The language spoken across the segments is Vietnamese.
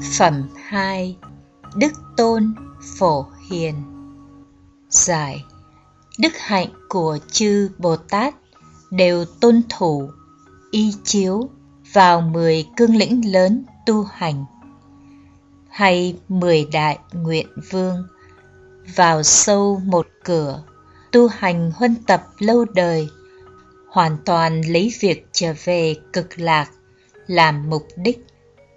Phẩm 2. Đức Tôn Phổ Hiền. Giải: đức hạnh của chư Bồ Tát đều tuân thủ, y chiếu vào 10 cương lĩnh lớn tu hành, hay 10 đại nguyện vương, vào sâu một cửa, tu hành huân tập lâu đời, hoàn toàn lấy việc trở về cực lạc làm mục đích.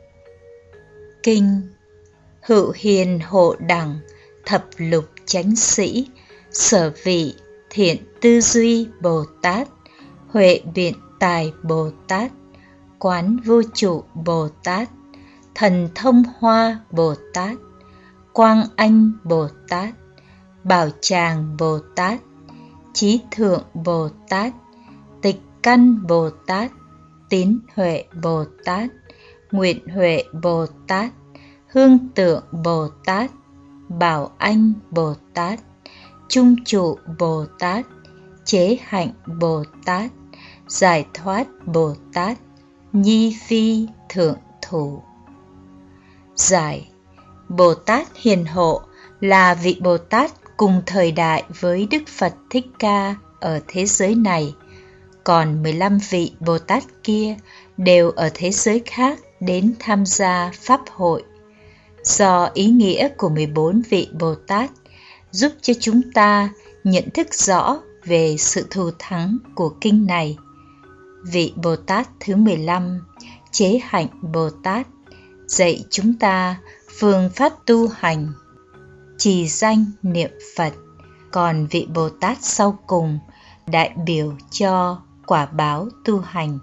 Kinh Hữu Hiền Hộ Đẳng Thập Lục Chánh Sĩ Sở Vị Thiện Tư Duy Bồ Tát, Huệ Biện Tài Bồ Tát, Quán Vô Trụ Bồ Tát, Thần Thông Hoa Bồ Tát, Quang Anh Bồ Tát, Bảo Tràng Bồ Tát, Chí Thượng Bồ Tát, Tịch Căn Bồ Tát, Tín Huệ Bồ Tát, Nguyện Huệ Bồ Tát, Hương Tượng Bồ Tát, Bảo Anh Bồ Tát, Trung Trụ Bồ Tát, Chế Hạnh Bồ Tát, Giải Thoát Bồ Tát, Nhi Phi Thượng Thủ. Giải: Bồ Tát Hiền Hộ là vị Bồ Tát cùng thời đại với Đức Phật Thích Ca ở thế giới này, còn 15 vị Bồ Tát kia đều ở thế giới khác đến tham gia Pháp hội. Do ý nghĩa của 14 vị Bồ Tát giúp cho chúng ta nhận thức rõ về sự thù thắng của kinh này. Vị Bồ Tát thứ 15, Chế Hạnh Bồ Tát, dạy chúng ta phương pháp tu hành, trì danh niệm Phật. Còn vị Bồ Tát sau cùng đại biểu cho quả báo tu hành.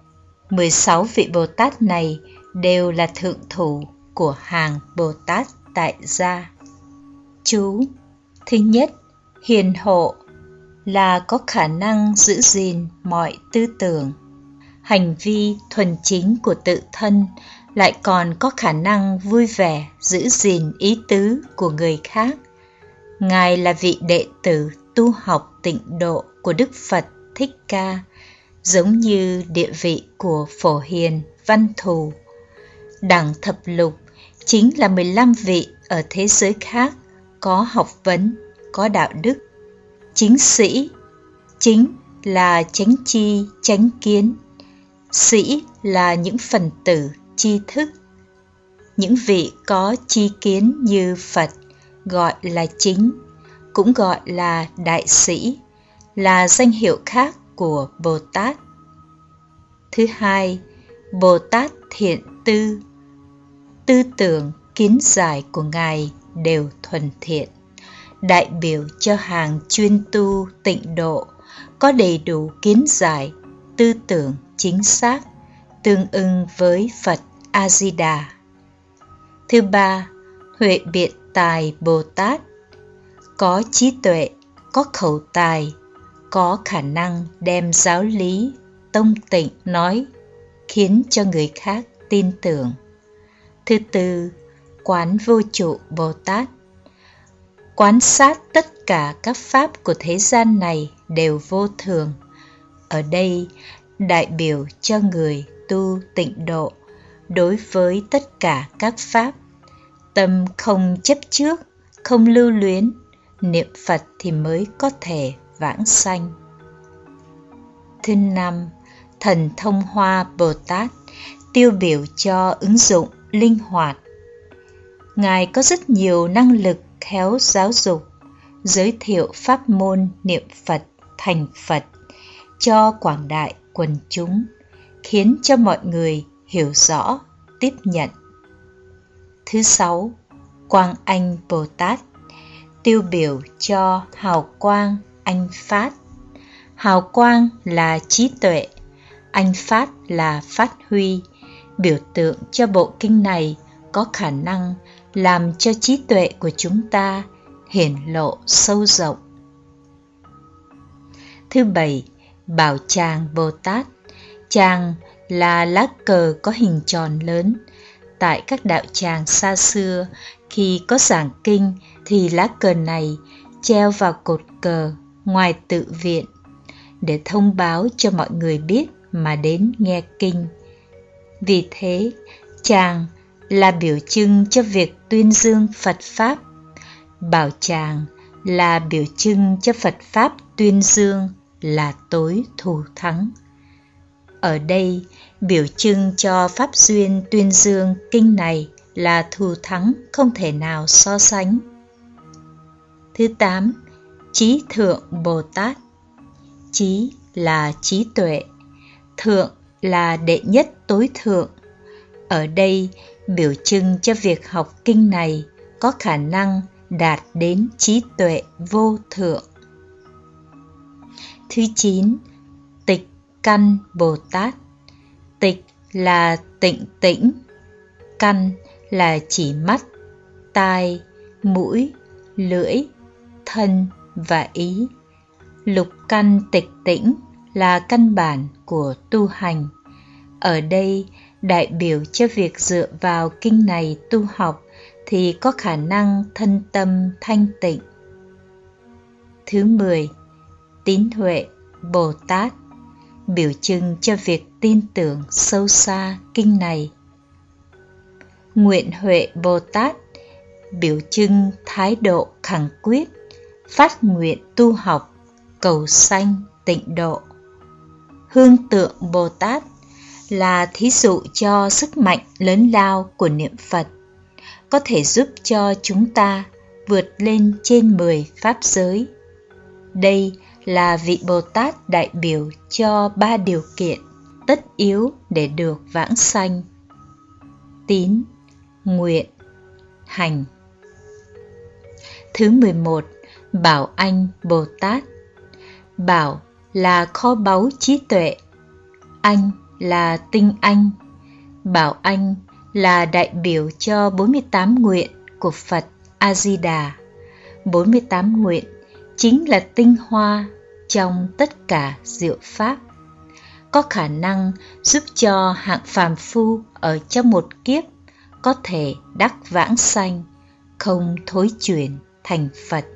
16 vị Bồ Tát này đều là thượng thủ của hàng Bồ Tát tại gia. Chú: thứ nhất, hiền hộ là có khả năng giữ gìn mọi tư tưởng, hành vi thuần chính của tự thân, lại còn có khả năng vui vẻ giữ gìn ý tứ của người khác. Ngài là vị đệ tử tu học tịnh độ của Đức Phật Thích Ca, giống như địa vị của Phổ Hiền Văn Thù. Đẳng thập lục chính là 15 vị ở thế giới khác có học vấn, có đạo đức. Chính sĩ, chính là chánh chi, chánh kiến. Sĩ là những phần tử tri thức. Những vị có tri kiến như Phật gọi là chính, cũng gọi là đại sĩ, là danh hiệu khác của Bồ Tát. Thứ hai, Bồ Tát thiện tư. Tư tưởng, kiến giải của Ngài đều thuần thiện, đại biểu cho hàng chuyên tu tịnh độ, có đầy đủ kiến giải, tư tưởng chính xác, tương ưng với Phật A-di-đà. Thứ ba, Huệ Biện Tài Bồ Tát, có trí tuệ, có khẩu tài, có khả năng đem giáo lý, tông tịnh nói, khiến cho người khác tin tưởng. Thứ tư, Quán Vô Trụ Bồ Tát, quan sát tất cả các pháp của thế gian này đều vô thường. Ở đây đại biểu cho người tu tịnh độ, đối với tất cả các pháp, tâm không chấp trước, không lưu luyến, niệm Phật thì mới có thể vãng sanh. Thứ năm, Thần Thông Hoa Bồ Tát, tiêu biểu cho ứng dụng linh hoạt. Ngài có rất nhiều năng lực khéo giáo dục, giới thiệu pháp môn niệm Phật thành Phật cho quảng đại quần chúng, khiến cho mọi người hiểu rõ, tiếp nhận. Thứ sáu, Quang Anh Bồ Tát, tiêu biểu cho hào quang anh phát. Hào quang là trí tuệ, anh phát là phát huy, biểu tượng cho bộ kinh này có khả năng làm cho trí tuệ của chúng ta hiển lộ sâu rộng. Thứ bảy, Bảo Tràng Bồ Tát. Tràng là lá cờ có hình tròn lớn. Tại các đạo tràng xa xưa, khi có giảng kinh thì lá cờ này treo vào cột cờ ngoài tự viện để thông báo cho mọi người biết mà đến nghe kinh. Vì thế, tràng là biểu trưng cho việc tuyên dương Phật Pháp. Bảo tràng là biểu trưng cho Phật Pháp tuyên dương là tối thù thắng. Ở đây, biểu trưng cho Pháp duyên tuyên dương kinh này là thù thắng không thể nào so sánh. Thứ 8. Trí Thượng Bồ Tát. Trí là trí tuệ, thượng là đệ nhất tối thượng. Ở đây, biểu trưng cho việc học kinh này có khả năng đạt đến trí tuệ vô thượng. Thứ 9. Tịch Căn Bồ Tát. Tịch là tịnh tĩnh, căn là chỉ mắt, tai, mũi, lưỡi, thân và ý. Lục căn tịch tĩnh là căn bản của tu hành. Ở đây, đại biểu cho việc dựa vào kinh này tu học thì có khả năng thân tâm thanh tịnh. Thứ 10. Tín Huệ Bồ Tát. Biểu trưng cho việc tin tưởng sâu xa kinh này. Nguyện Huệ Bồ Tát. Biểu trưng thái độ khẳng quyết, phát nguyện tu học, cầu sanh tịnh độ. Hương Tượng Bồ Tát là thí dụ cho sức mạnh lớn lao của niệm Phật, có thể giúp cho chúng ta vượt lên trên 10 pháp giới. Đây là vị Bồ Tát đại biểu cho 3 điều kiện tất yếu để được vãng sanh: tín, nguyện, hành. Thứ 11. Bảo Anh Bồ Tát. Bảo là kho báu trí tuệ, anh là tinh anh. Bảo Anh là đại biểu cho 48 nguyện của Phật A-di-đà. 48 nguyện chính là tinh hoa trong tất cả diệu pháp, có khả năng giúp cho hạng phàm phu ở trong một kiếp có thể đắc vãng sanh, không thối chuyển thành Phật.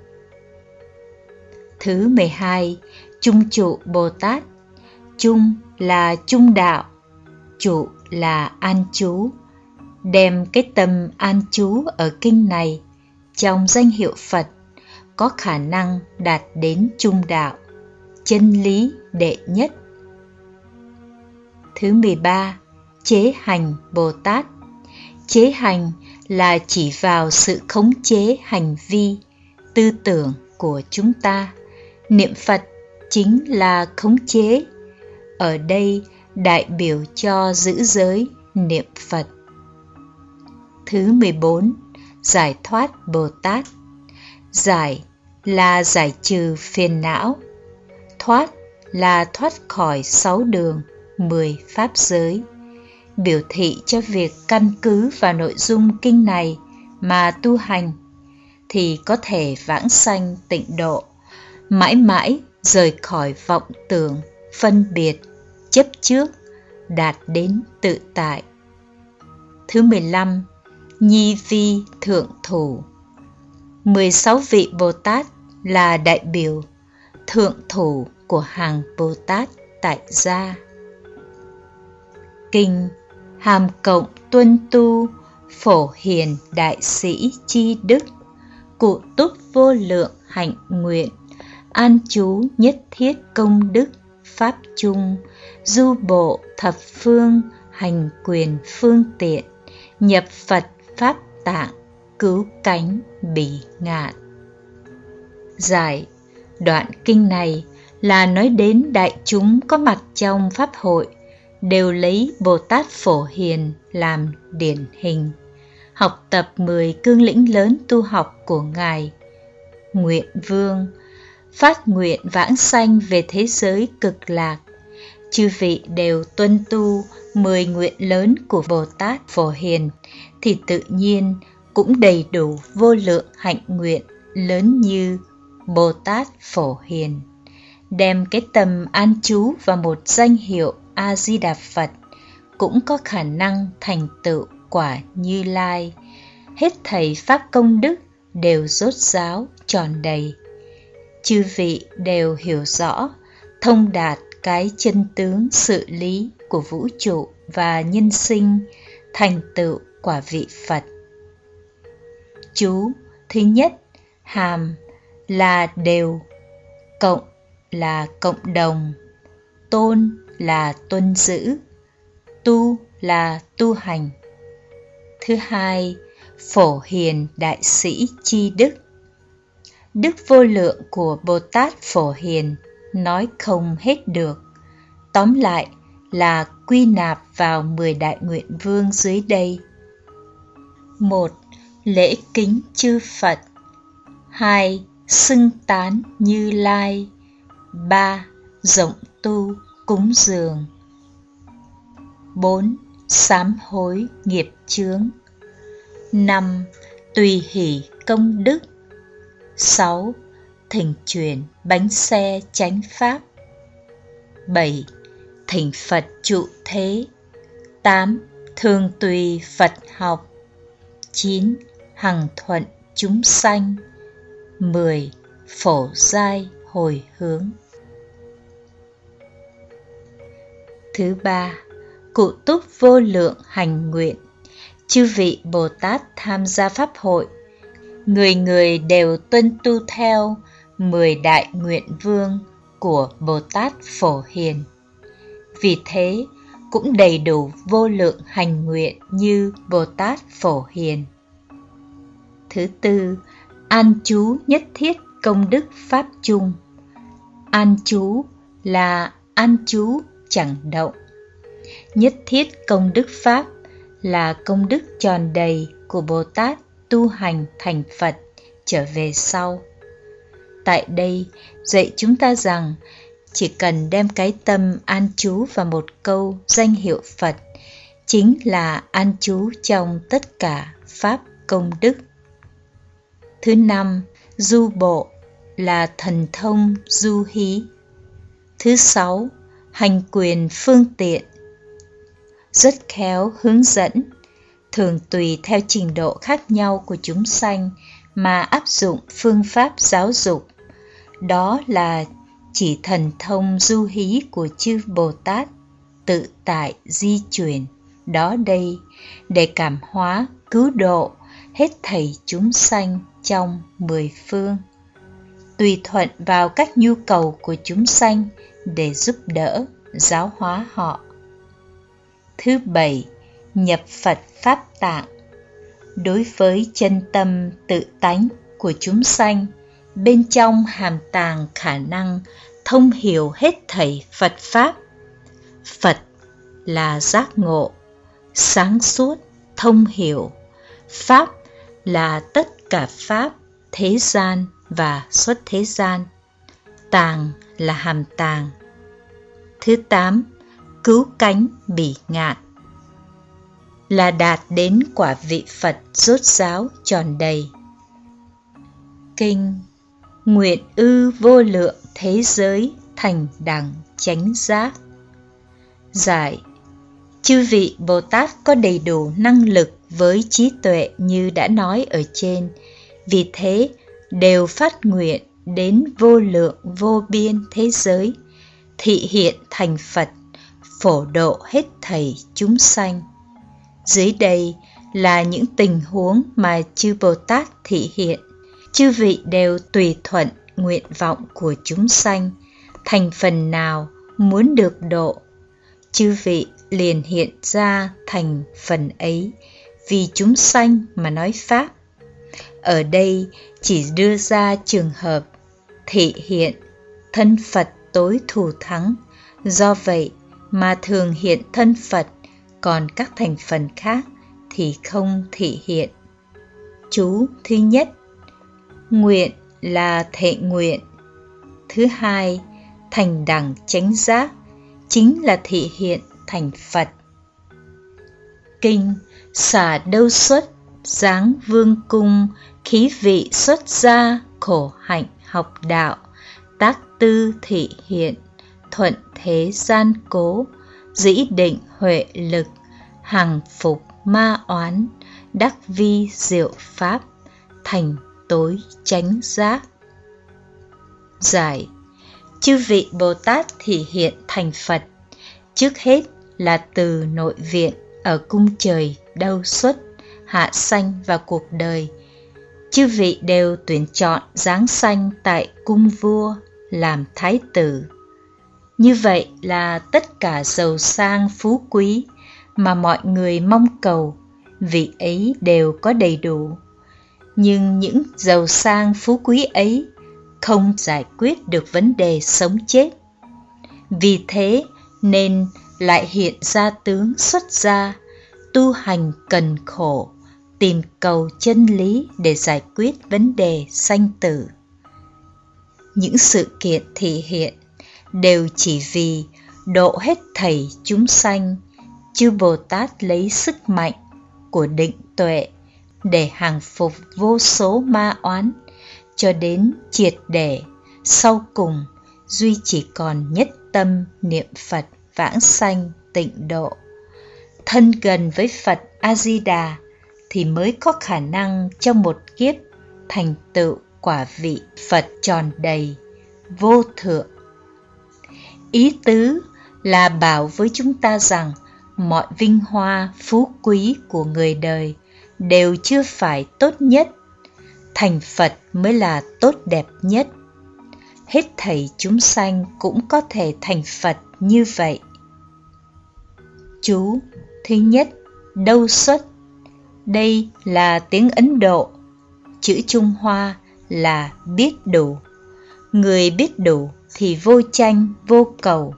Thứ 12. Chung Trụ Bồ Tát. Chung là chung đạo, trụ là an trú. Đem cái tâm an trú ở kinh này trong danh hiệu Phật có khả năng đạt đến chung đạo, chân lý đệ nhất. Thứ 13. Chế Hành Bồ Tát. Chế hành là chỉ vào sự khống chế hành vi, tư tưởng của chúng ta. Niệm Phật chính là khống chế. Ở đây đại biểu cho giữ giới niệm Phật. Thứ 14. Giải Thoát Bồ Tát. Giải là giải trừ phiền não, thoát là thoát khỏi 6 đường, 10 pháp giới. Biểu thị cho việc căn cứ vào nội dung kinh này mà tu hành thì có thể vãng sanh tịnh độ, mãi mãi rời khỏi vọng tưởng, phân biệt, chấp trước, đạt đến tự tại. Thứ 15. Nhi Vi Thượng Thủ. 16 vị Bồ Tát là đại biểu thượng thủ của hàng Bồ Tát tại gia. Kinh hàm cộng tuân tu, phổ hiền đại sĩ chi đức, cụ túc vô lượng hạnh nguyện, an trú nhất thiết công đức, pháp chung, du bộ thập phương, hành quyền phương tiện, nhập Phật pháp tạng, cứu cánh bỉ ngạn. Giải đoạn kinh này là nói đến đại chúng có mặt trong pháp hội đều lấy Bồ Tát Phổ Hiền làm điển hình, học tập 10 cương lĩnh lớn tu học của Ngài. Nguyện Vương phát nguyện vãng sanh về thế giới cực lạc. Chư vị đều tuân tu 10 nguyện lớn của Bồ Tát Phổ Hiền thì tự nhiên cũng đầy đủ vô lượng hạnh nguyện lớn như Bồ Tát Phổ Hiền. Đem cái tâm an trú vào một danh hiệu A-di-đà Phật cũng có khả năng thành tựu quả Như Lai. Hết thảy pháp công đức đều rốt ráo tròn đầy. Chư vị đều hiểu rõ, thông đạt cái chân tướng sự lý của vũ trụ và nhân sinh, thành tựu quả vị Phật. Chú thứ nhất, hàm là đều, cộng là cộng đồng, tôn là tuân giữ, tu là tu hành. Thứ hai, phổ hiền đại sĩ chi đức. Đức vô lượng của Bồ Tát Phổ Hiền nói không hết được. Tóm lại là quy nạp vào 10 đại nguyện vương dưới đây. 1. Lễ kính chư Phật. 2. Xưng tán Như Lai. 3. Rộng tu cúng dường. 4. Sám hối nghiệp chướng. 5. Tùy hỷ công đức. 6. Thỉnh chuyển bánh xe chánh pháp. 7. Thỉnh Phật trụ thế. 8. Thường tùy Phật học. 9. Hằng thuận chúng sanh. 10. Phổ giai hồi hướng. Thứ ba, cụ túc vô lượng hành nguyện. Chư vị Bồ Tát tham gia Pháp hội, người người đều tuân tu theo 10 đại nguyện vương của Bồ Tát Phổ Hiền. Vì thế, cũng đầy đủ vô lượng hành nguyện như Bồ Tát Phổ Hiền. Thứ tư, an trú nhất thiết công đức Pháp chung. An trú là an trú chẳng động. Nhất thiết công đức Pháp là công đức tròn đầy của Bồ Tát tu hành thành Phật trở về sau. Tại đây dạy chúng ta rằng chỉ cần đem cái tâm an trú vào một câu danh hiệu Phật chính là an trú trong tất cả Pháp công đức. Thứ năm, du bộ là thần thông du hí. Thứ sáu, hành quyền phương tiện. Rất khéo hướng dẫn, thường tùy theo trình độ khác nhau của chúng sanh mà áp dụng phương pháp giáo dục. Đó là chỉ thần thông du hí của chư Bồ Tát tự tại di chuyển đó đây để cảm hóa cứu độ hết thảy chúng sanh trong 10 phương, tùy thuận vào các nhu cầu của chúng sanh để giúp đỡ giáo hóa họ. Thứ bảy, nhập Phật Pháp tạng. Đối với chân tâm tự tánh của chúng sanh, bên trong hàm tàng khả năng thông hiểu hết thảy Phật Pháp. Phật là giác ngộ, sáng suốt, thông hiểu. Pháp là tất cả Pháp, thế gian và xuất thế gian. Tàng là hàm tàng. Thứ tám, cứu cánh bỉ ngạn. Là đạt đến quả vị Phật rốt ráo tròn đầy. Kinh nguyện ư vô lượng thế giới thành đẳng chánh giác. Giải: chư vị Bồ Tát có đầy đủ năng lực với trí tuệ như đã nói ở trên, vì thế đều phát nguyện đến vô lượng vô biên thế giới, thị hiện thành Phật, phổ độ hết thảy chúng sanh. Dưới đây là những tình huống mà chư Bồ Tát thị hiện. Chư vị đều tùy thuận nguyện vọng của chúng sanh, thành phần nào muốn được độ, chư vị liền hiện ra thành phần ấy, vì chúng sanh mà nói Pháp. Ở đây chỉ đưa ra trường hợp thị hiện thân Phật tối thù thắng, do vậy mà thường hiện thân Phật, còn các thành phần khác thì không thị hiện. Chú thứ nhất, nguyện là thệ nguyện. Thứ hai, thành đẳng chánh giác, chính là thị hiện thành Phật. Kinh xả đâu xuất, dáng vương cung, khí vị xuất gia, khổ hạnh học đạo, tác tư thị hiện, thuận thế gian cố, dĩ định huệ lực, hằng phục ma oán, đắc vi diệu pháp, thành tối chánh giác. Giải: chư vị Bồ Tát thị hiện thành Phật, trước hết là từ nội viện ở cung trời đâu xuất. hạ sanh vào cuộc đời, chư vị đều tuyển chọn giáng sanh tại cung vua làm thái tử. Như vậy là tất cả giàu sang phú quý mà mọi người mong cầu, vị ấy đều có đầy đủ. Nhưng những giàu sang phú quý ấy không giải quyết được vấn đề sống chết. Vì thế nên lại hiện ra tướng xuất gia, tu hành cần khổ, tìm cầu chân lý để giải quyết vấn đề sanh tử. Những sự kiện thị hiện đều chỉ vì độ hết thảy chúng sanh. Chư Bồ Tát lấy sức mạnh của định tuệ để hàng phục vô số ma oán, cho đến triệt để, sau cùng duy chỉ còn nhất tâm niệm Phật vãng sanh tịnh độ. Thân gần với Phật A-di-đà thì mới có khả năng trong một kiếp thành tựu quả vị Phật tròn đầy, vô thượng. Ý tứ là bảo với chúng ta rằng mọi vinh hoa phú quý của người đời đều chưa phải tốt nhất, thành Phật mới là tốt đẹp nhất. Hết thảy chúng sanh cũng có thể thành Phật như vậy. Chú thứ nhất, đâu xuất. Đây là tiếng Ấn Độ, chữ Trung Hoa là biết đủ. Người biết đủ thì vô tranh vô cầu.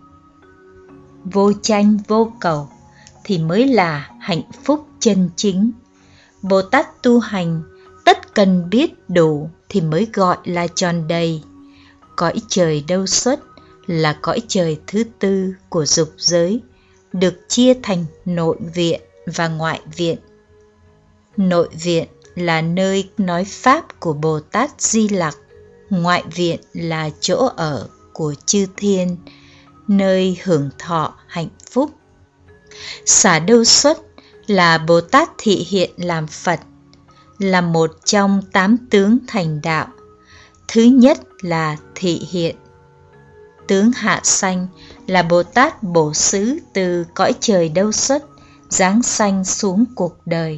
Vô tranh vô cầu thì mới là hạnh phúc chân chính. Bồ Tát tu hành tất cần biết đủ thì mới gọi là tròn đầy. Cõi trời đâu xuất là cõi trời thứ tư của dục giới, được chia thành nội viện và ngoại viện. Nội viện là nơi nói pháp của Bồ Tát Di Lặc, ngoại viện là chỗ ở của chư thiên, nơi hưởng thọ hạnh phúc. Xả đâu xuất là Bồ Tát thị hiện làm Phật, là một trong 8 tướng thành đạo. Thứ nhất là thị hiện. Tướng hạ sanh là Bồ Tát bổ xứ từ cõi trời đâu xuất, giáng sanh xuống cuộc đời.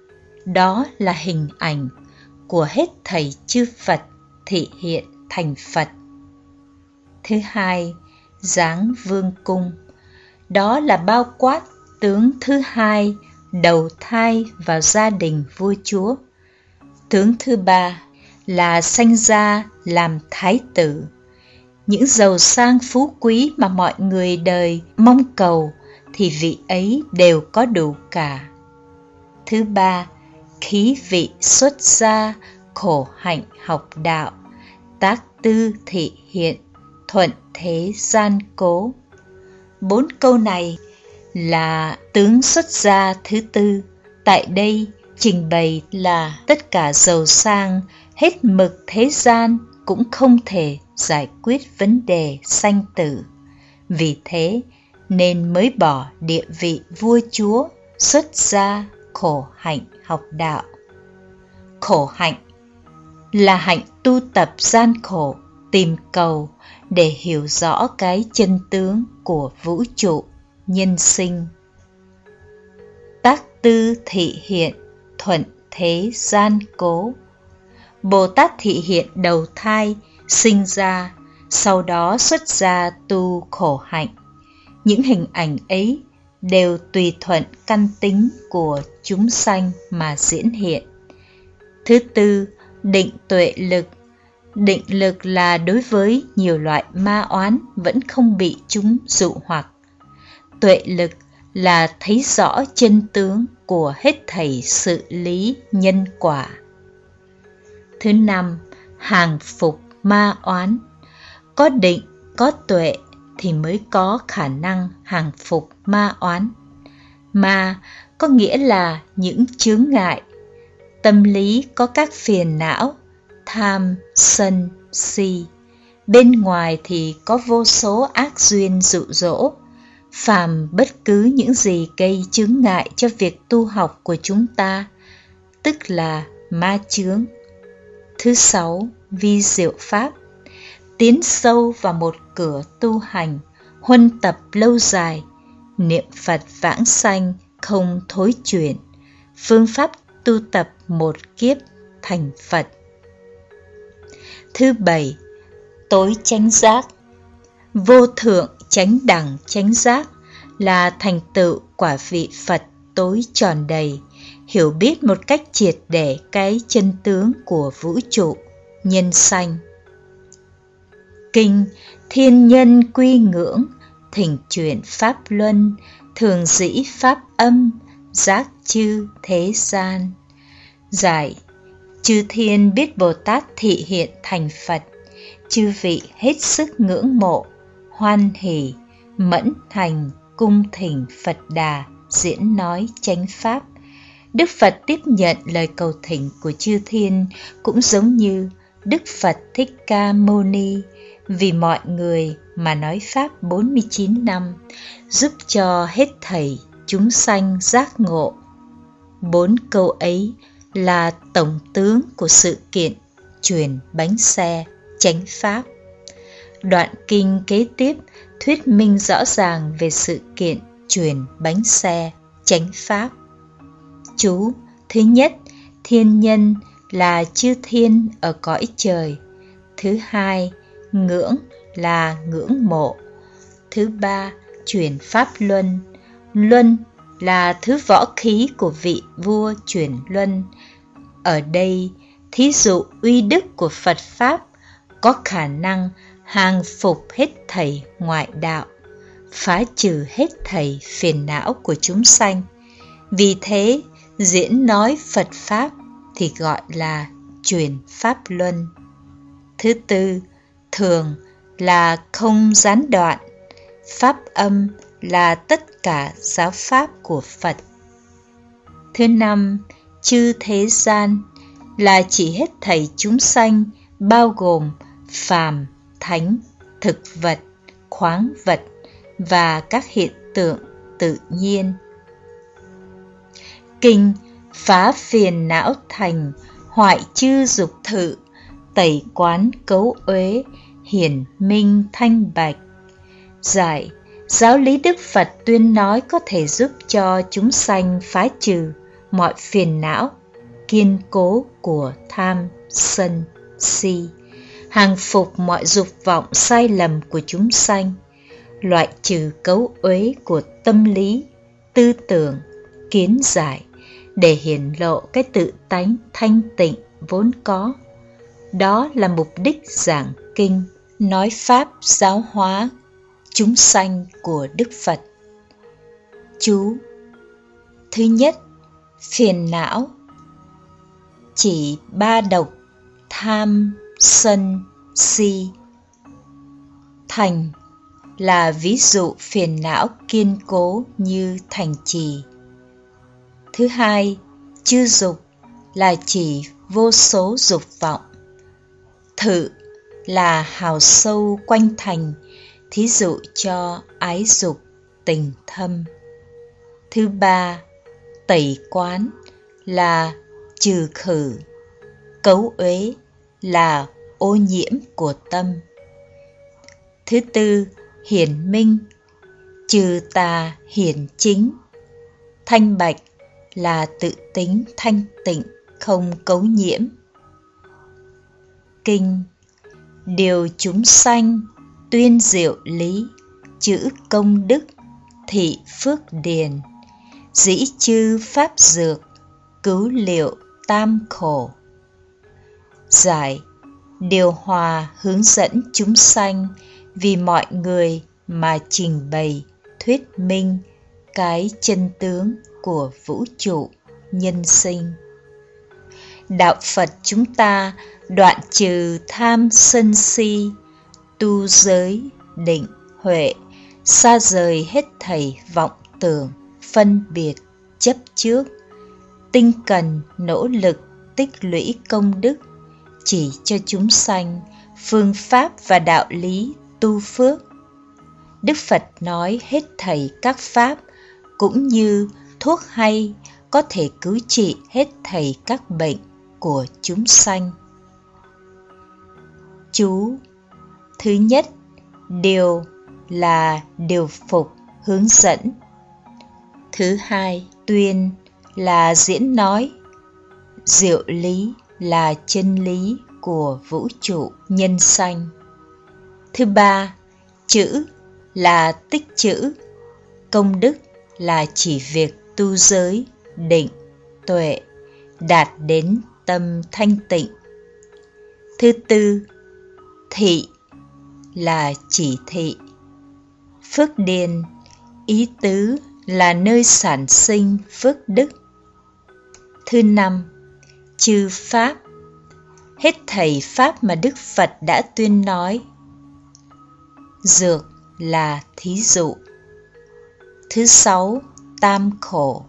Đó là hình ảnh của hết thảy chư Phật thị hiện thành Phật. Thứ hai, giáng vương cung. Đó là bao quát tướng thứ hai, đầu thai vào gia đình vua chúa. Tướng thứ ba là sanh ra làm thái tử. Những giàu sang phú quý mà mọi người đời mong cầu thì vị ấy đều có đủ cả. Thứ ba, khí vị xuất gia, khổ hạnh học đạo, tác tư thị hiện, thuận thế gian cố. 4 câu này là tướng xuất gia thứ tư. Tại đây trình bày là tất cả giàu sang hết mực thế gian cũng không thể giải quyết vấn đề sanh tử. Vì thế nên mới bỏ địa vị vua chúa, xuất gia khổ hạnh học đạo. Khổ hạnh là hạnh tu tập gian khổ, tìm cầu để hiểu rõ cái chân tướng của vũ trụ, nhân sinh. Tác tư thị hiện, thuận thế gian cố. Bồ Tát thị hiện đầu thai, sinh ra, sau đó xuất gia tu khổ hạnh. Những hình ảnh ấy đều tùy thuận căn tính của chúng sanh mà diễn hiện. Thứ tư, định tuệ lực. Định lực là đối với nhiều loại ma oán vẫn không bị chúng dụ hoặc. Tuệ lực là thấy rõ chân tướng của hết thảy sự lý nhân quả. Thứ năm, hàng phục ma oán. Có định, có tuệ thì mới có khả năng hàng phục ma oán. Ma có nghĩa là những chướng ngại. Tâm lý có các phiền não, tham, sân, si. Bên ngoài thì có vô số ác duyên dụ dỗ. Phàm bất cứ những gì gây chướng ngại cho việc tu học của chúng ta, tức là ma chướng. Thứ sáu, vi diệu pháp. Tiến sâu vào một cửa tu hành, huân tập lâu dài, niệm Phật vãng sanh không thối chuyển. Phương pháp tu tập một kiếp thành Phật. Thứ 7. Tối chánh giác. Vô thượng chánh đẳng chánh giác là thành tựu quả vị Phật tối tròn đầy, hiểu biết một cách triệt để cái chân tướng của vũ trụ, nhân sanh. Kinh Thiên Nhân Quy Ngưỡng, thỉnh chuyển Pháp Luân, thường dĩ Pháp Âm, giác chư thế gian. Giải: chư thiên biết Bồ Tát thị hiện thành Phật, chư vị hết sức ngưỡng mộ, hoan hỷ, mẫn thành, cung thỉnh Phật Đà diễn nói chánh pháp. Đức Phật tiếp nhận lời cầu thỉnh của chư thiên cũng giống như Đức Phật Thích Ca Mâu Ni vì mọi người mà nói pháp 49 năm, giúp cho hết thảy chúng sanh giác ngộ. 4 câu ấy là tổng tướng của sự kiện truyền bánh xe chánh pháp. Đoạn kinh kế tiếp thuyết minh rõ ràng về sự kiện truyền bánh xe chánh pháp. Chú: thứ nhất, thiên nhân là chư thiên ở cõi trời. Thứ hai, ngưỡng là ngưỡng mộ. Thứ ba, chuyển pháp luân. Luân là thứ võ khí của vị vua chuyển luân. Ở đây, thí dụ uy đức của Phật Pháp có khả năng hàng phục hết thảy ngoại đạo, phá trừ hết thảy phiền não của chúng sanh. Vì thế, diễn nói Phật Pháp thì gọi là truyền Pháp Luân. Thứ tư, thường là không gián đoạn. Pháp âm là tất cả giáo pháp của Phật. Thứ năm, chư thế gian là chỉ hết thảy chúng sanh, bao gồm phàm, thánh, thực vật, khoáng vật và các hiện tượng tự nhiên. Kinh phá phiền não thành, hoại chư dục thự, tẩy quán cấu uế, hiển minh thanh bạch. Giải: giáo lý Đức Phật tuyên nói có thể giúp cho chúng sanh phá trừ mọi phiền não, kiên cố của tham, sân, si, hàng phục mọi dục vọng sai lầm của chúng sanh, loại trừ cấu uế của tâm lý, tư tưởng, kiến giải, để hiển lộ cái tự tánh thanh tịnh vốn có. Đó là mục đích giảng kinh, nói pháp giáo hóa chúng sanh của Đức Phật. Chú: thứ nhất, phiền não chỉ 3 độc: tham, sân, si. Thành là ví dụ phiền não kiên cố như thành trì. Thứ hai, chư dục là chỉ vô số dục vọng. Thự là hào sâu quanh thành, thí dụ cho ái dục, tình thâm. Thứ ba, tẩy quán là trừ khử. Cấu uế là ô nhiễm của tâm. Thứ tư, hiển minh, trừ tà hiển chính. Thanh bạch là tự tính thanh tịnh, không cấu nhiễm. Kinh điều chúng sanh, tuyên diệu lý, chữ công đức, thị phước điền, dĩ chư pháp dược, cứu liệu tam khổ. Giải: điều hòa hướng dẫn chúng sanh vì mọi người mà trình bày, thuyết minh cái chân tướng của vũ trụ nhân sinh. Đạo Phật chúng ta đoạn trừ tham sân si, tu giới, định, huệ, xa rời hết thảy vọng tưởng, phân biệt, chấp trước, tinh cần nỗ lực tích lũy công đức, chỉ cho chúng sanh phương pháp và đạo lý tu phước. Đức Phật nói hết thảy các pháp cũng như thuốc hay có thể cứu trị hết thảy các bệnh của chúng sanh. Chú: thứ nhất, điều là điều phục, hướng dẫn. Thứ hai, tuyên là diễn nói. Diệu lý là chân lý của vũ trụ nhân sanh. Thứ ba, chữ là tích chữ. Công đức là chỉ việc tu giới, định, tuệ, đạt đến tâm thanh tịnh. Thứ tư, thị là chỉ thị. Phước điền, ý tứ là nơi sản sinh phước đức. Thứ năm, chư pháp, hết thảy pháp mà Đức Phật đã tuyên nói. Dược là thí dụ. Thứ sáu, tam khổ.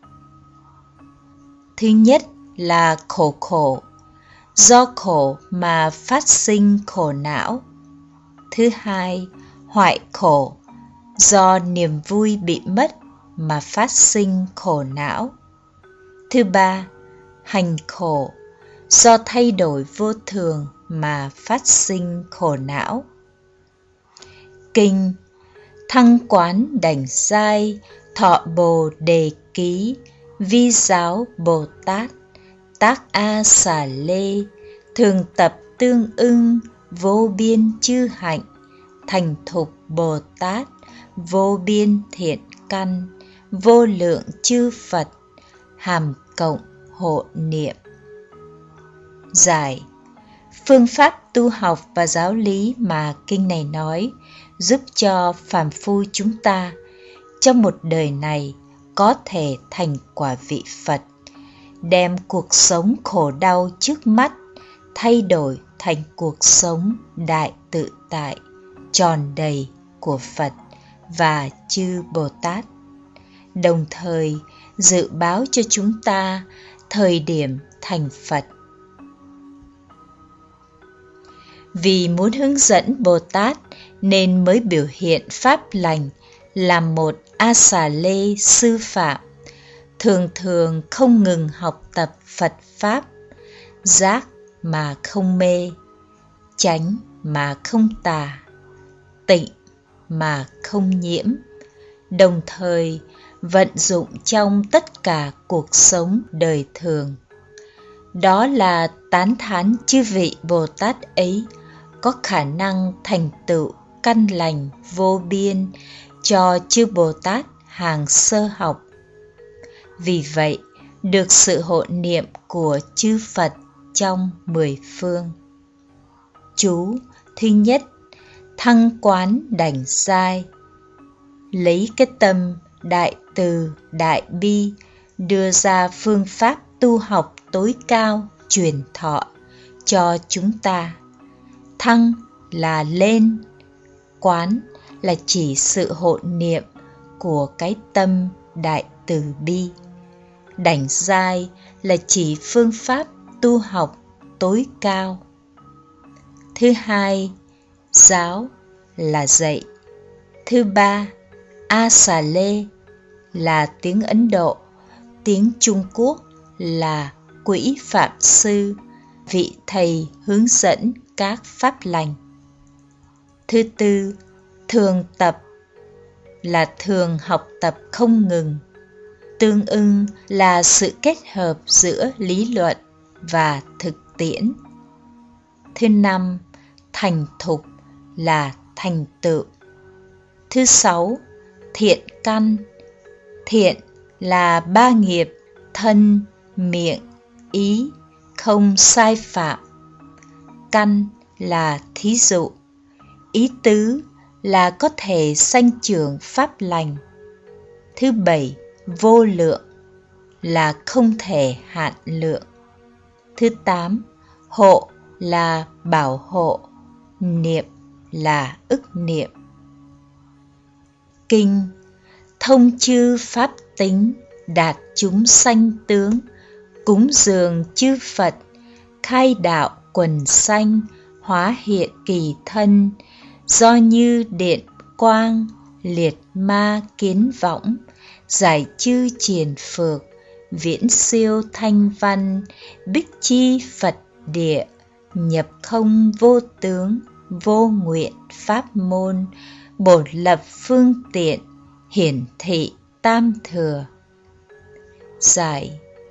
Thứ nhất là khổ, do khổ mà phát sinh khổ não. Thứ hai, hoại khổ, do niềm vui bị mất mà phát sinh khổ não. Thứ ba, hành khổ, do thay đổi vô thường mà phát sinh khổ não. Kinh Thăng Quán Đảnh Giai Thọ Bồ Đề Ký Vi Giáo Bồ Tát Tác A Xà Lê Thường Tập Tương Ưng Vô Biên Chư Hạnh Thành Thục Bồ Tát Vô Biên Thiện Căn Vô Lượng Chư Phật Hàm Cộng Hộ Niệm. Giải: phương pháp tu học và giáo lý mà kinh này nói giúp cho phàm phu chúng ta trong một đời này có thể thành quả vị Phật, đem cuộc sống khổ đau trước mắt thay đổi thành cuộc sống đại tự tại, tròn đầy của Phật và chư Bồ Tát, đồng thời dự báo cho chúng ta thời điểm thành Phật. Vì muốn hướng dẫn Bồ Tát nên mới biểu hiện pháp lành làm một A Xà Lê sư phạm, thường thường không ngừng học tập Phật Pháp, giác mà không mê, chánh mà không tà, tịnh mà không nhiễm, đồng thời vận dụng trong tất cả cuộc sống đời thường. Đó là tán thán chư vị Bồ Tát ấy có khả năng thành tựu căn lành vô biên cho chư Bồ Tát hàng sơ học. Vì vậy, được sự hộ niệm của chư Phật trong 10 phương. Chú thứ nhất, Thăng Quán Đảnh Giai. Lấy cái tâm đại từ, đại bi đưa ra phương pháp tu học tối cao truyền thọ cho chúng ta. Thăng là lên, quán là chỉ sự hộ niệm của cái tâm đại từ bi, đảnh giai là chỉ phương pháp tu học tối cao. Thứ hai, giáo là dạy. Thứ ba, A Xà Lê là tiếng Ấn Độ, tiếng Trung Quốc là Quỹ Phạm Sư, vị thầy hướng dẫn các pháp lành. Thứ tư, thường tập là thường học tập không ngừng. Tương ưng là sự kết hợp giữa lý luận và thực tiễn. Thứ năm, thành thục là thành tựu. Thứ sáu, thiện căn. Thiện là ba nghiệp thân, miệng, ý, không sai phạm. Căn là thí dụ. Ý tứ là có thể sanh trưởng pháp lành. Thứ bảy, vô lượng là không thể hạn lượng. Thứ tám, hộ là bảo hộ, niệm là ức niệm. Kinh thông chư pháp tính, đạt chúng sanh tướng, cúng dường chư Phật, khai đạo quần sanh, hóa hiện kỳ thân, do như điện quang, liệt ma kiến võng, giải chư triền phược, viễn siêu thanh văn, bích chi Phật địa, nhập không vô tướng, vô nguyện pháp môn, bổn lập phương tiện, hiển thị tam thừa. Giải: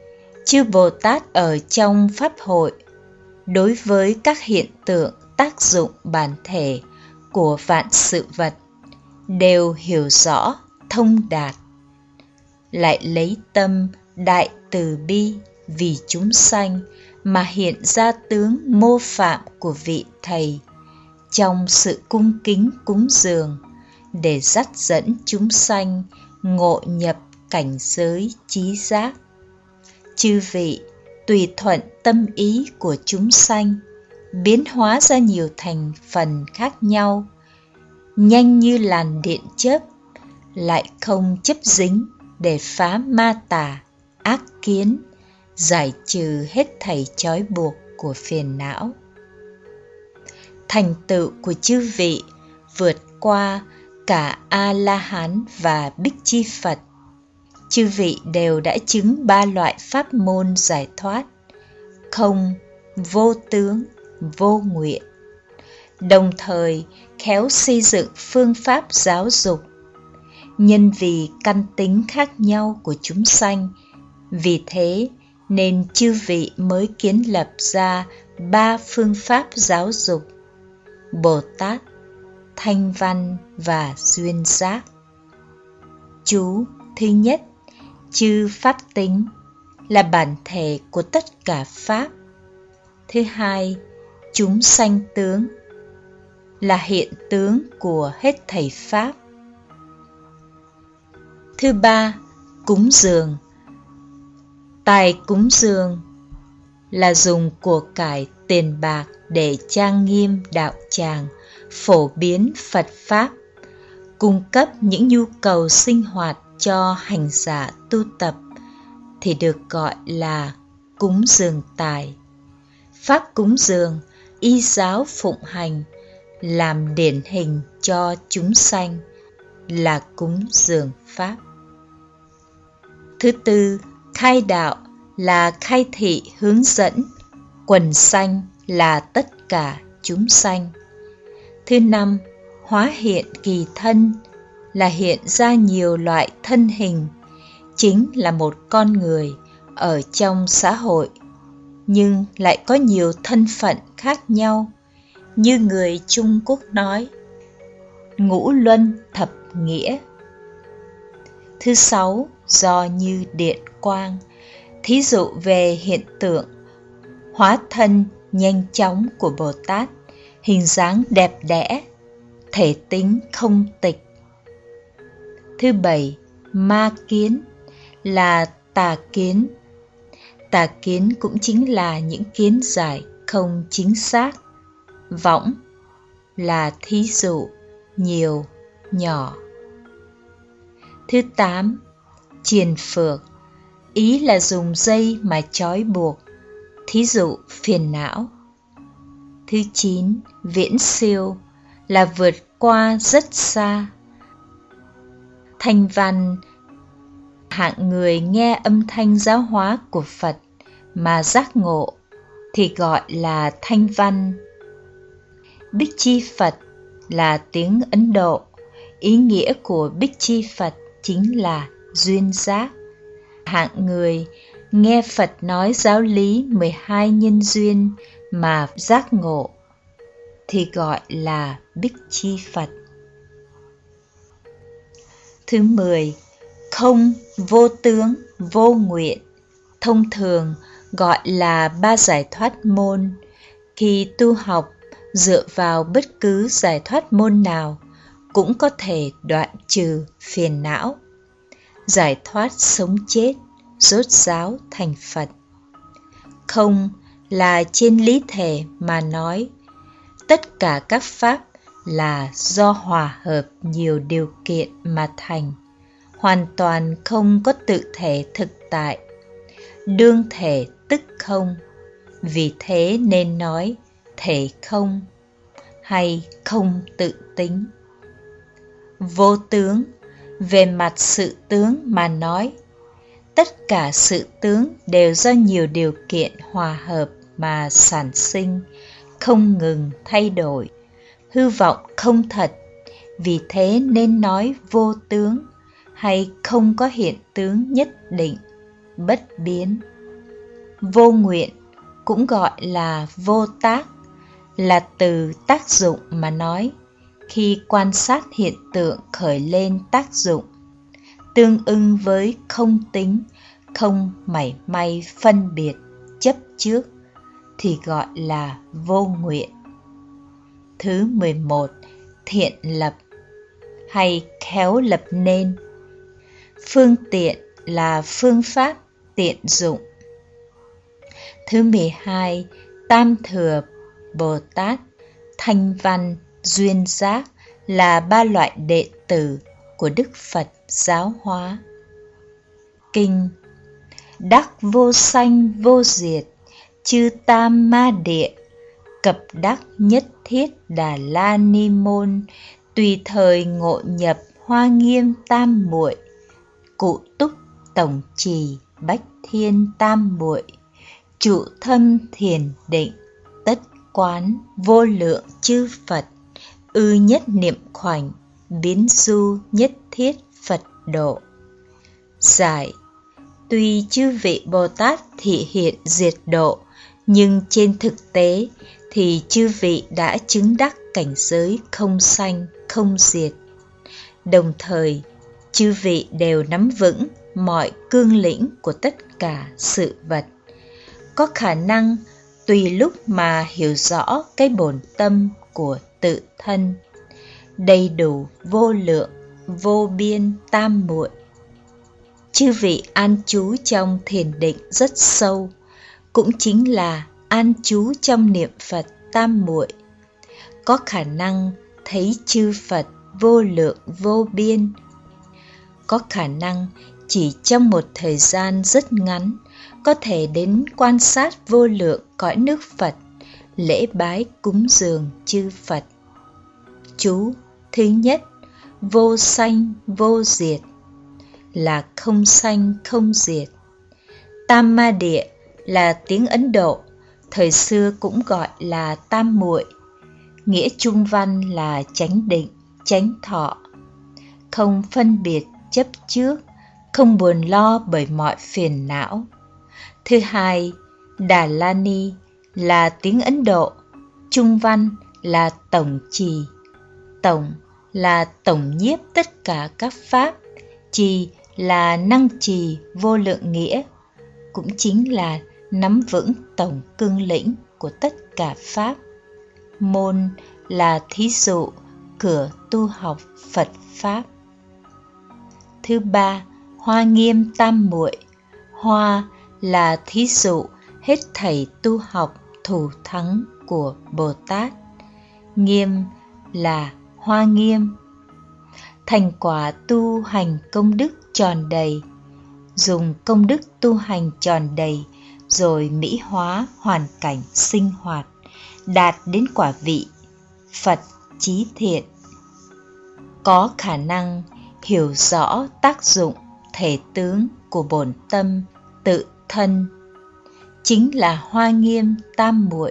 Chư Bồ Tát ở trong Pháp hội, đối với các hiện tượng tác dụng bản thể của vạn sự vật, đều hiểu rõ, thông đạt, lại lấy tâm đại từ bi vì chúng sanh mà hiện ra tướng mô phạm của vị Thầy trong sự cung kính cúng dường, để dắt dẫn chúng sanh ngộ nhập cảnh giới trí giác. Chư vị tùy thuận tâm ý của chúng sanh, biến hóa ra nhiều thành phần khác nhau, nhanh như làn điện chớp, lại không chấp dính để phá ma tà, ác kiến, giải trừ hết thảy trói buộc của phiền não. Thành tựu của chư vị vượt qua cả A-la-hán và Bích Chi Phật. Chư vị đều đã chứng 3 loại pháp môn giải thoát: không, vô tướng, vô nguyện. Đồng thời khéo xây dựng phương pháp giáo dục. Nhân vì căn tính khác nhau của chúng sanh, vì thế nên chư vị mới kiến lập ra 3 phương pháp giáo dục: Bồ Tát, Thanh Văn và Duyên Giác. Chú thứ nhất, chư pháp tính là bản thể của tất cả pháp. Thứ hai, chúng sanh tướng là hiện tướng của hết thảy pháp. Thứ ba, cúng dường. Tài cúng dường là dùng của cải tiền bạc để trang nghiêm đạo tràng, phổ biến Phật Pháp, cung cấp những nhu cầu sinh hoạt cho hành giả tu tập, thì được gọi là cúng dường tài. Pháp cúng dường y giáo phụng hành, làm điển hình cho chúng sanh là cúng dường Pháp. Thứ tư, khai đạo là khai thị hướng dẫn, quần sanh là tất cả chúng sanh. Thứ năm, hóa hiện kỳ thân là hiện ra nhiều loại thân hình, chính là một con người ở trong xã hội, nhưng lại có nhiều thân phận khác nhau, như người Trung Quốc nói, ngũ luân thập nghĩa. Thứ sáu, do như điện quang, thí dụ về hiện tượng hóa thân nhanh chóng của Bồ Tát, hình dáng đẹp đẽ, thể tính không tịch. Thứ bảy, ma kiến là tà kiến. Tà kiến cũng chính là những kiến giải không chính xác. Võng là thí dụ nhiều, nhỏ. Thứ tám, triền phược, ý là dùng dây mà trói buộc, thí dụ phiền não. Thứ chín, viễn siêu là vượt qua rất xa. Thanh văn, hạng người nghe âm thanh giáo hóa của Phật mà giác ngộ thì gọi là thanh văn. Bích Chi Phật là tiếng Ấn Độ, ý nghĩa của Bích Chi Phật chính là duyên giác. Hạng người nghe Phật nói giáo lý 12 nhân duyên mà giác ngộ thì gọi là Bích Chi Phật. Thứ 10, không, vô tướng, vô nguyện, thông thường gọi là 3 giải thoát môn. Khi tu học, dựa vào bất cứ giải thoát môn nào cũng có thể đoạn trừ phiền não, giải thoát sống chết, rốt ráo thành Phật. Không là trên lý thể mà nói, tất cả các pháp là do hòa hợp nhiều điều kiện mà thành, hoàn toàn không có tự thể thực tại. Đương thể tức không, vì thế nên nói thể không hay không tự tính. Vô tướng, về mặt sự tướng mà nói, tất cả sự tướng đều do nhiều điều kiện hòa hợp mà sản sinh, không ngừng thay đổi, hư vọng không thật, vì thế nên nói vô tướng hay không có hiện tướng nhất định, bất biến. Vô nguyện cũng gọi là vô tác, là từ tác dụng mà nói, khi quan sát hiện tượng khởi lên tác dụng, tương ưng với không tính, không mảy may phân biệt, chấp trước, thì gọi là vô nguyện. Thứ 11. Thiện lập hay khéo lập nên. Phương tiện là phương pháp tiện dụng. Thứ 12. Tam thừa Bồ Tát, thanh văn, duyên giác là ba loại đệ tử của Đức Phật giáo hóa. Kinh. Đắc vô sanh vô diệt, chư tam ma địa, cập đắc nhất thiết Đà La Ni môn, tùy thời ngộ nhập Hoa Nghiêm tam muội, cụ túc tổng trì bách thiên tam muội, trụ thâm thiền định, tất quán vô lượng chư Phật, ư nhất niệm khoảnh, biến du nhất thiết Phật độ. Giải. Tuy chư vị Bồ Tát thị hiện diệt độ, nhưng trên thực tế thì chư vị đã chứng đắc cảnh giới không sanh, không diệt. Đồng thời, chư vị đều nắm vững mọi cương lĩnh của tất cả sự vật, có khả năng tùy lúc mà hiểu rõ cái bổn tâm của tự thân, đầy đủ vô lượng, vô biên tam muội. Chư vị an trú trong thiền định rất sâu, cũng chính là an trú trong niệm Phật tam muội, có khả năng thấy chư Phật vô lượng vô biên, có khả năng chỉ trong một thời gian rất ngắn có thể đến quan sát vô lượng cõi nước Phật, lễ bái cúng dường chư Phật. Chú thứ nhất, vô sanh vô diệt là không sanh không diệt. Tam ma địa là tiếng Ấn Độ, thời xưa cũng gọi là tam muội, nghĩa trung văn là chánh định, chánh thọ, không phân biệt chấp trước, không buồn lo bởi mọi phiền não. Thứ hai, Đà La Ni là tiếng Ấn Độ, trung văn là tổng trì, tổng là tổng nhiếp tất cả các pháp, trì là năng trì vô lượng nghĩa, cũng chính là nắm vững tổng cương lĩnh của tất cả pháp. Môn là thí dụ, cửa tu học Phật Pháp. Thứ ba, Hoa Nghiêm tam muội. Hoa là thí dụ hết thảy tu học thù thắng của Bồ Tát. Nghiêm là hoa nghiêm. Thành quả tu hành công đức tròn đầy, dùng công đức tu hành tròn đầy rồi mỹ hóa hoàn cảnh sinh hoạt, đạt đến quả vị Phật trí thiện, có khả năng hiểu rõ tác dụng thể tướng của bổn tâm tự thân, chính là Hoa Nghiêm tam muội.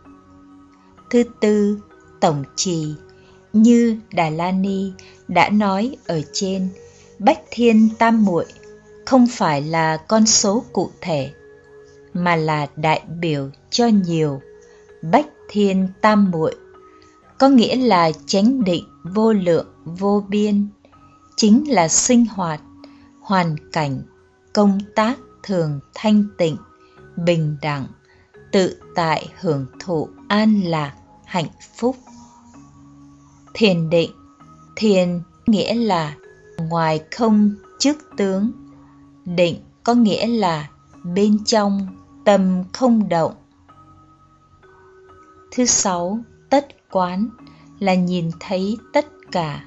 Thứ tư, tổng trì. Như Đà La Ni đã nói ở trên, bách thiên tam muội không phải là con số cụ thể, mà là đại biểu cho nhiều. Bách thiên tam muội có nghĩa là chánh định vô lượng vô biên, chính là sinh hoạt, hoàn cảnh, công tác thường thanh tịnh, bình đẳng, tự tại hưởng thụ an lạc, hạnh phúc. Thiền định. Thiền nghĩa là ngoài không trước tướng, định có nghĩa là bên trong tâm không động. Thứ sáu, tất quán là nhìn thấy tất cả.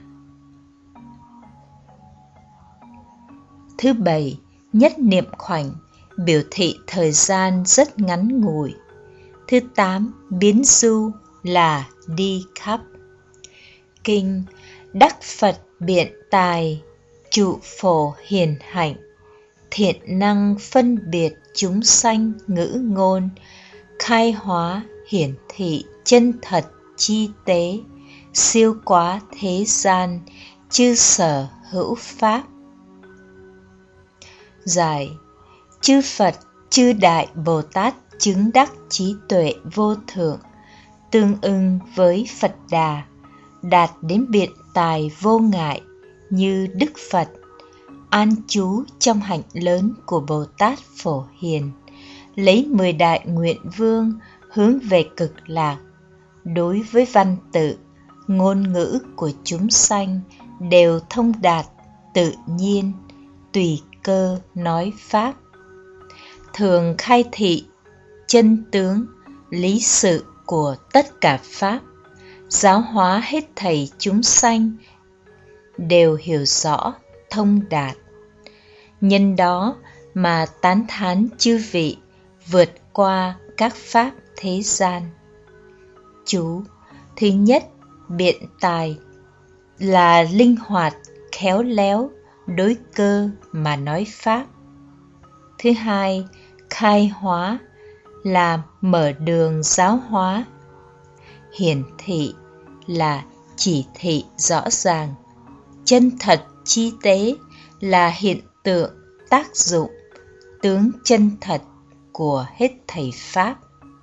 Thứ bảy, nhất niệm khoảnh biểu thị thời gian rất ngắn ngủi. Thứ tám, biến du là đi khắp. Kinh. Đắc Phật biện tài, trụ phổ hiền hạnh, thiện năng phân biệt chúng sanh ngữ ngôn, khai hóa hiển thị chân thật chi tế, siêu quá thế gian, chư sở hữu pháp. Giải. Chư Phật chư Đại Bồ Tát chứng đắc trí tuệ vô thượng, tương ưng với Phật Đà, đạt đến biện tài vô ngại như Đức Phật, an trú trong hạnh lớn của Bồ Tát Phổ Hiền, lấy 10 đại nguyện vương hướng về cực lạc. Đối với văn tự, ngôn ngữ của chúng sanh đều thông đạt, tự nhiên, tùy cơ nói pháp. Thường khai thị chân tướng, lý sự của tất cả pháp, giáo hóa hết thảy chúng sanh đều hiểu rõ, thông đạt. Nhân đó mà tán thán chư vị vượt qua các pháp thế gian. Chú, thứ nhất, biện tài là linh hoạt, khéo léo, đối cơ mà nói pháp. Thứ hai, khai hóa là mở đường giáo hóa. Hiển thị là chỉ thị rõ ràng. Chân thật chi tế là hiện tượng, tác dụng, tướng chân thật của hết thảy pháp.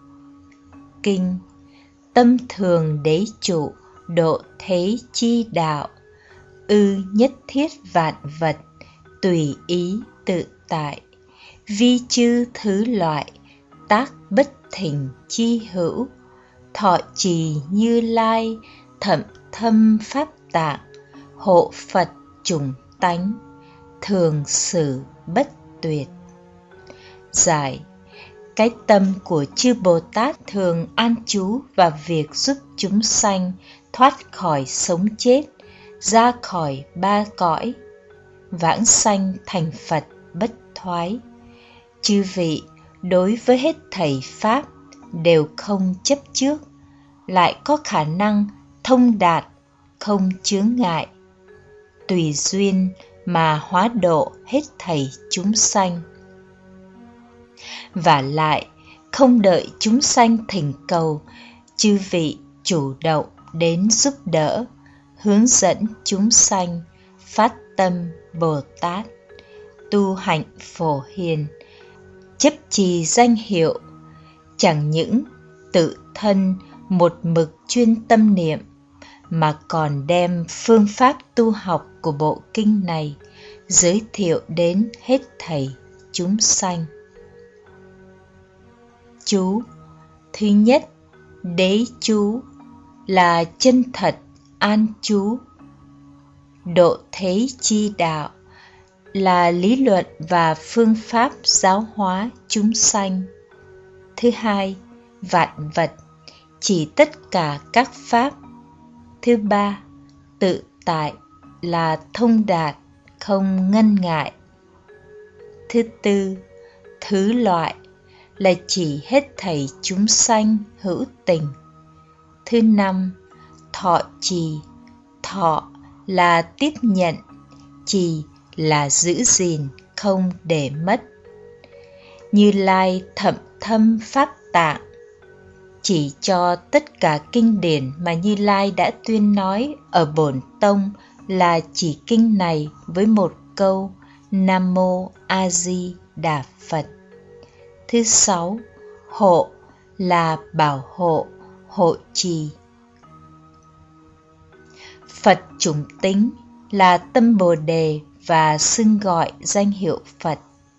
Kinh, tâm thường đế trụ, độ thế chi đạo, nhất thiết vạn vật, tùy ý tự tại, vi chư thứ loại, tác bất thình chi hữu, thọ trì Như Lai, thậm thâm pháp tạng, hộ Phật chủng tánh, thường xử bất tuyệt. Giải, cái tâm của chư Bồ Tát thường an trú vào việc giúp chúng sanh thoát khỏi sống chết, ra khỏi ba cõi, vãng sanh thành Phật bất thoái. Chư vị đối với hết thảy pháp đều không chấp trước, lại có khả năng thông đạt, không chướng ngại, tùy duyên mà hóa độ hết thảy chúng sanh. Vả lại, không đợi chúng sanh thỉnh cầu, chư vị chủ động đến giúp đỡ, hướng dẫn chúng sanh phát tâm Bồ Tát, tu hạnh Phổ Hiền, chấp trì danh hiệu, chẳng những tự thân một mực chuyên tâm niệm, mà còn đem phương pháp tu học của bộ kinh này giới thiệu đến hết thảy chúng sanh. Chú, thứ nhất, đế chú là chân thật an trú. Độ thế chi đạo là lý luận và phương pháp giáo hóa chúng sanh. Thứ hai, vạn vật chỉ tất cả các pháp. Thứ ba, tự tại là thông đạt, không ngăn ngại. Thứ tư, thứ loại là chỉ hết thảy chúng sanh hữu tình. Thứ năm, thọ trì, thọ là tiếp nhận, trì là giữ gìn, không để mất. Như Lai thậm thâm pháp tạng chỉ cho tất cả kinh điển mà Như Lai đã tuyên nói ở Bổn Tông là chỉ kinh này với một câu Nam Mô A Di Đà Phật. Thứ sáu, hộ là bảo hộ, hộ trì. Phật chủng tính là tâm Bồ Đề và xưng gọi danh hiệu Phật.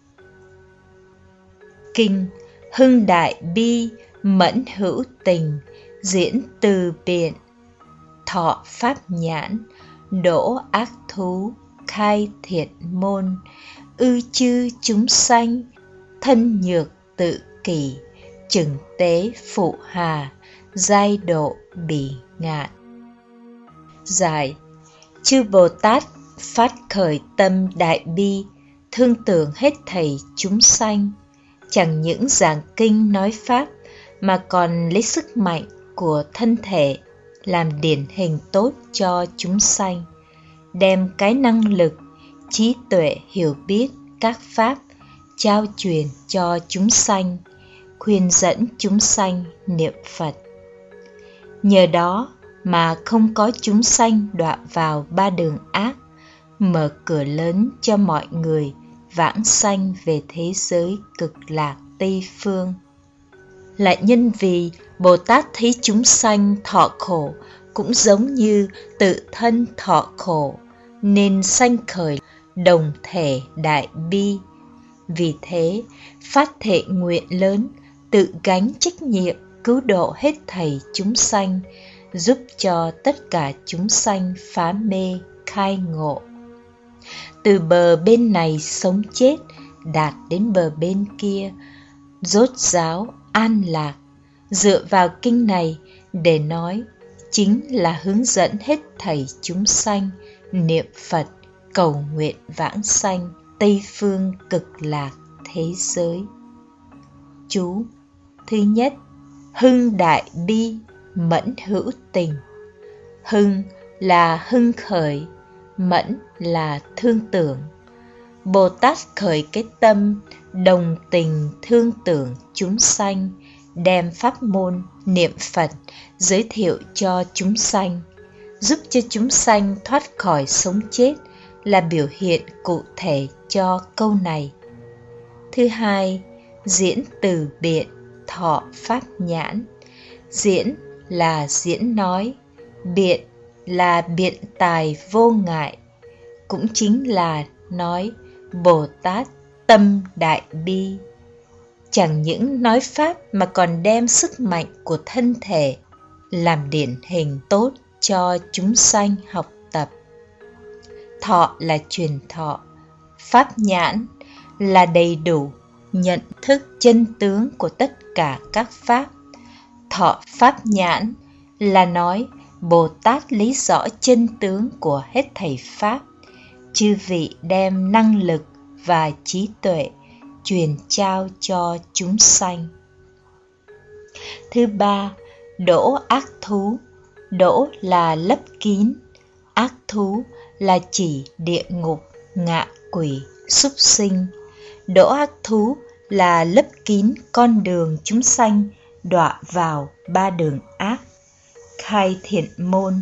Kinh Hưng Đại Bi Mẫn Hữu Tình diễn từ biện, thọ pháp nhãn, đỗ ác thú, khai thiện môn, chư chúng sanh, thân nhược tự kỷ, chừng tế phụ hà, giai độ bỉ ngạn. Giải, chư Bồ Tát phát khởi tâm đại bi, thương tưởng hết thảy chúng sanh, chẳng những giảng kinh nói pháp mà còn lấy sức mạnh của thân thể làm điển hình tốt cho chúng sanh, đem cái năng lực, trí tuệ hiểu biết các pháp trao truyền cho chúng sanh, khuyên dẫn chúng sanh niệm Phật. Nhờ đó mà không có chúng sanh đọa vào ba đường ác, mở cửa lớn cho mọi người vãng sanh về thế giới cực lạc Tây Phương. Lại nhân vì Bồ Tát thấy chúng sanh thọ khổ cũng giống như tự thân thọ khổ, nên sanh khởi đồng thể đại bi. Vì thế, phát thệ nguyện lớn, tự gánh trách nhiệm cứu độ hết thảy chúng sanh, giúp cho tất cả chúng sanh phá mê khai ngộ. Từ bờ bên này sống chết đạt đến bờ bên kia, rốt ráo an lạc. Dựa vào kinh này để nói chính là hướng dẫn hết thảy chúng sanh niệm Phật cầu nguyện vãng sanh Tây Phương cực lạc thế giới. Chú thứ nhất, hưng đại bi, mẫn hữu tình. Hưng là hưng khởi, mẫn là thương tưởng. Bồ Tát khởi cái tâm đồng tình thương tưởng chúng sanh, đem pháp môn niệm Phật giới thiệu cho chúng sanh, giúp cho chúng sanh thoát khỏi sống chết là biểu hiện cụ thể cho câu này. Thứ hai, diễn từ biện, thọ pháp nhãn. Diễn là diễn nói, biện là biện tài vô ngại, cũng chính là nói Bồ Tát tâm đại bi. Chẳng những nói pháp mà còn đem sức mạnh của thân thể làm điển hình tốt cho chúng sanh học tập. Thọ là truyền thọ, pháp nhãn là đầy đủ nhận thức chân tướng của tất cả các pháp. Thọ pháp nhãn là nói Bồ Tát lý rõ chân tướng của hết thảy pháp. Chư vị đem năng lực và trí tuệ truyền trao cho chúng sanh. Thứ ba, đỗ ác thú. Đỗ là lấp kín, ác thú là chỉ địa ngục, ngạ quỷ, súc sinh. Đỗ ác thú là lấp kín con đường chúng sanh đọa vào ba đường ác. Khai thiện môn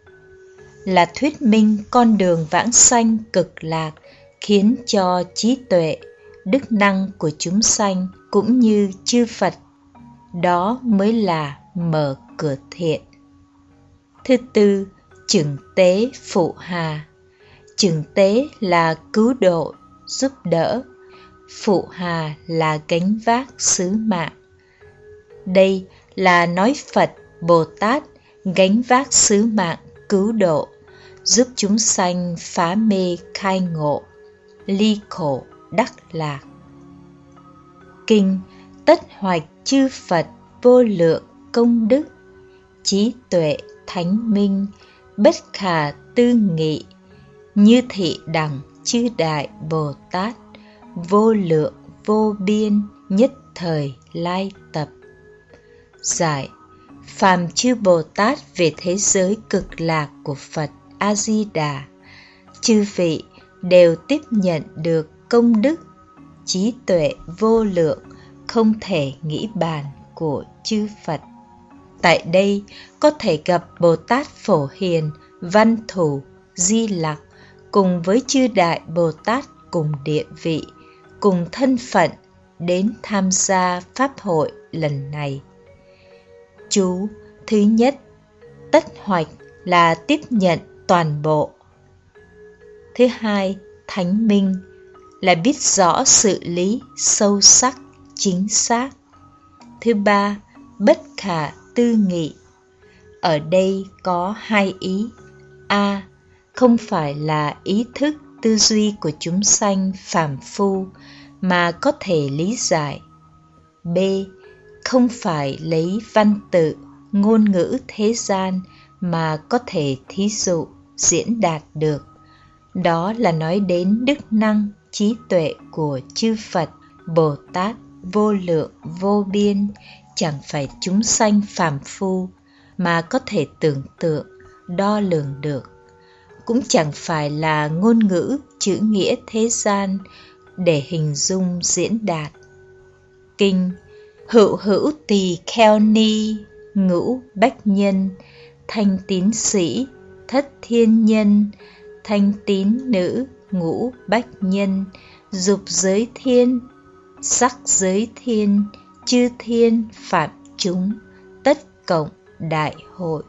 là thuyết minh con đường vãng sanh cực lạc, khiến cho trí tuệ, đức năng của chúng sanh cũng như chư Phật, đó mới là mở cửa thiện. Thứ tư, chừng tế phụ hà. Chừng tế là cứu độ, giúp đỡ. Phụ hà là gánh vác sứ mạng. Đây là nói Phật, Bồ Tát gánh vác sứ mạng cứu độ, giúp chúng sanh phá mê khai ngộ, ly khổ đắc lạc. Kinh tất hoạch chư Phật vô lượng công đức, trí tuệ thánh minh, bất khả tư nghị, như thị đẳng chư đại Bồ Tát, vô lượng vô biên nhất thời lai tập. Giải: phàm chư Bồ Tát về thế giới cực lạc của Phật A-di-đà, chư vị đều tiếp nhận được công đức, trí tuệ vô lượng không thể nghĩ bàn của chư Phật. Tại đây có thể gặp Bồ Tát Phổ Hiền, Văn Thù, Di Lặc cùng với chư đại Bồ Tát cùng địa vị, cùng thân phận đến tham gia pháp hội lần này. Chú thứ nhất, tất hoạch là tiếp nhận toàn bộ. Thứ hai, thánh minh là biết rõ sự lý sâu sắc, chính xác. Thứ ba, bất khả tư nghị. Ở đây có hai ý. A. Không phải là ý thức tư duy của chúng sanh phàm phu mà có thể lý giải. B. Không phải lấy văn tự, ngôn ngữ thế gian mà có thể thí dụ, diễn đạt được. Đó là nói đến đức năng, trí tuệ của chư Phật, Bồ Tát vô lượng vô biên, chẳng phải chúng sanh phàm phu mà có thể tưởng tượng, đo lường được. Cũng chẳng phải là ngôn ngữ, chữ nghĩa thế gian để hình dung diễn đạt. Kinh hữu hữu tỳ kheo ni, ngũ bách nhân, thanh tín sĩ, thất thiên nhân, thanh tín nữ, ngũ bách nhân, dục giới thiên, sắc giới thiên, chư thiên phạm chúng, tất cộng đại hội.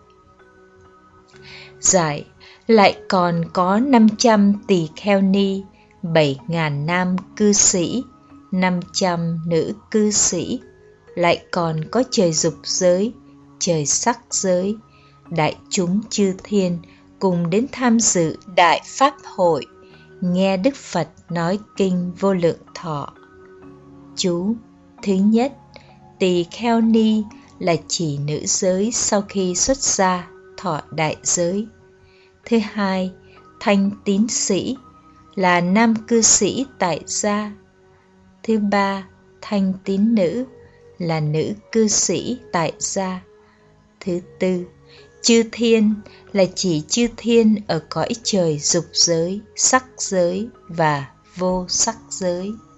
Giải, lại còn có 500 tỳ kheo ni, 7.000 nam cư sĩ, 500 nữ cư sĩ, lại còn có trời dục giới, trời sắc giới, đại chúng chư thiên cùng đến tham dự đại pháp hội, nghe Đức Phật nói kinh Vô Lượng Thọ. Chú, thứ nhất, tỳ kheo ni là chỉ nữ giới sau khi xuất gia thọ đại giới. Thứ hai, thanh tín sĩ là nam cư sĩ tại gia. Thứ ba, thanh tín nữ là nữ cư sĩ tại gia. Thứ tư, chư thiên là chỉ chư thiên ở cõi trời dục giới, sắc giới và vô sắc giới.